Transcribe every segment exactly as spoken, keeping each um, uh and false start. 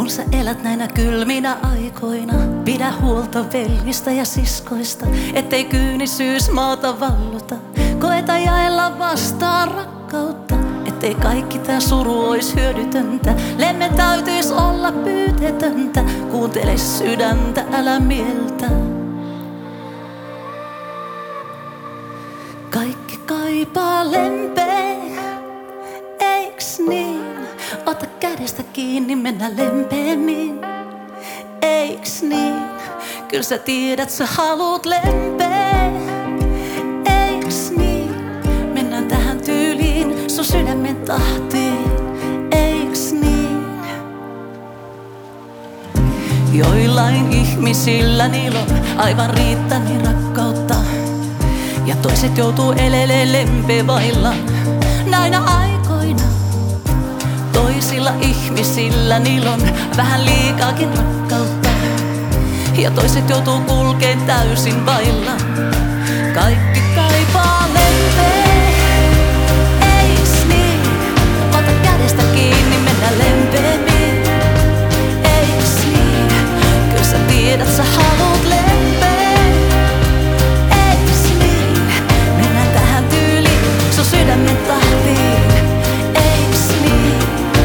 Kun sä elät näinä kylminä aikoina, pidä huolta veljistä ja siskoista, ettei kyynisyys maata valluta. Koeta jaella vastaan rakkautta, ettei kaikki tää suru ois hyödytöntä. Lemmen täytyis olla pyytetöntä, kuuntele sydäntä, älä mieltä. Kaikki kaipaa lempeä, eiks niin? Ota kädestä kiinni, mennä lempeämmin. Eiks niin? Kyl sä tiedät, sä haluut lempeä. Eiks niin? Mennään tähän tyyliin, sun sydämen tahtiin. Eiks niin? Joillain ihmisillä niillä on aivan riittäni rakkautta, ja toiset joutuu elelee lempevailla näinä aikoina. Toisilla ihmisillä niillä on vähän liikaakin rakkautta, ja toiset joutuu kulkeen täysin vailla. Kaikki kaipaa lempeä, eiks niin? Ota kädestä kiinni, mennä lempeämmin. Eiks niin? Kyl sä tiedät, sä haluut lempeä. Eiks niin? Mennään tähän tyyliin, sun sydämen tahtiin. Eiks niin?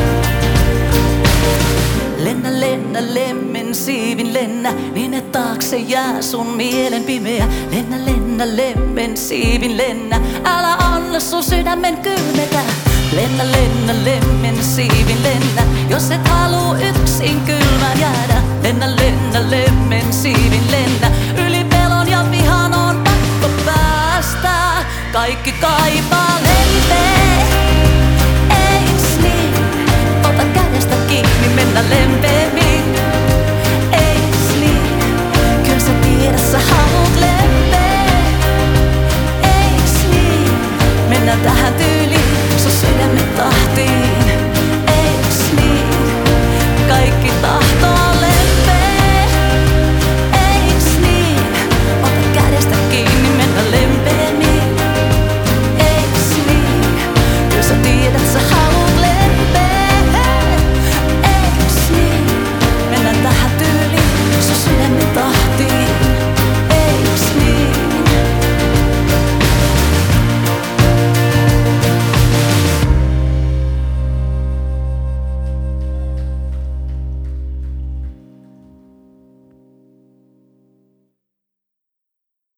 Lennä, lennä, lemmen siivin lennä, niin et taakse jää sun mielen pimeä. Lennä, lennä, lemmen siivin lennä, älä anna sun sydämen kylmetä. Lennä, lennä, lemmen siivin lennä, jos et haluu yksin kylmään jäädä. Lennä, lennä, lemmen siivin lennä, yli pelon ja vihan on pakko päästä. Kaikki kaipaa lempeä, eiks niin? Ota kädestä kiinni, mennä lempeä.